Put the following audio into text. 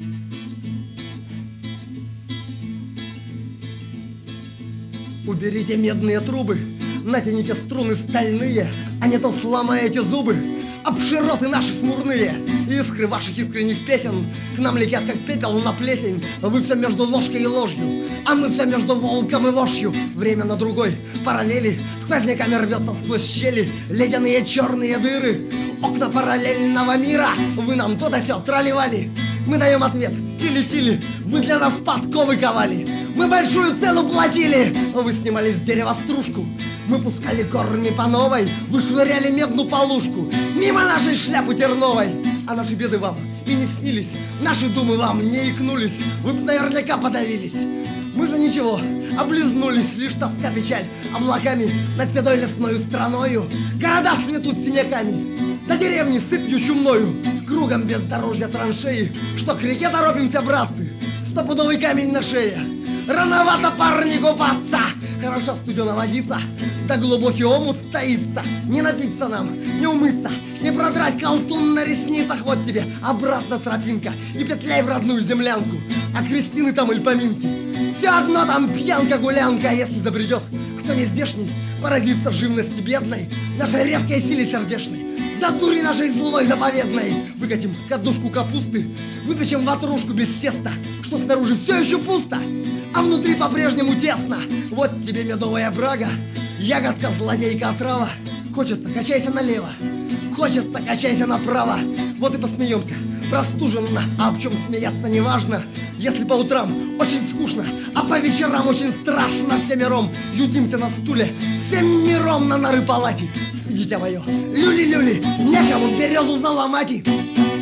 Уберите медные трубы, натяните струны стальные, а не то сломаете зубы об широты наши смурные. Искры ваших искренних песен к нам летят, как пепел на плесень. Вы все между ложкой и ложью, а мы все между волком и вошью. Время на другой параллели сквозняками рвется сквозь щели ледяные черные дыры. Окна параллельного мира, вы нам то да сё трали-вали. Мы даем ответ, тили-тили, вы для нас подковы ковали. Мы большую цену платили, вы снимали с дерева стружку. Мы пускали корни по новой, вы швыряли медную полушку мимо нашей шляпы терновой. А наши беды вам и не снились, наши думы вам не икнулись. Вы б наверняка подавились. Мы же ничего, облизнулись, лишь тоска, печаль облаками над седой лесною страною. Города цветут синяками, до деревни сыпью чумною. Кругом бездорожья траншеи, что к реке торопимся, братцы, стопудовый камень на шее. Рановато, парни, купаться, хороша студена водица, да глубокий омут таится. Не напиться нам, не умыться, не продрать колтун на ресницах. Вот тебе обратно тропинка, и петляй в родную землянку. А крестины там или поминки, все одно там пьянка-гулянка. А если забредет кто не здешний, поразится живности бедной, нашей редкой силе сердечной, до дури нашей злой заповедной. Выкатим кадушку капусты, выпечем ватрушку без теста, что снаружи все еще пусто, а внутри по-прежнему тесно. Вот тебе медовая брага, ягодка, злодейка, отрава. Хочется, качайся налево, хочется, качайся направо. Вот и посмеемся простуженно, а об чем смеяться не важно. Если по утрам очень скучно, а по вечерам очень страшно, всем миром ютимся на стуле, всем миром на нары палати. Спи, дитя мое, люли-люли, некому березу заломать.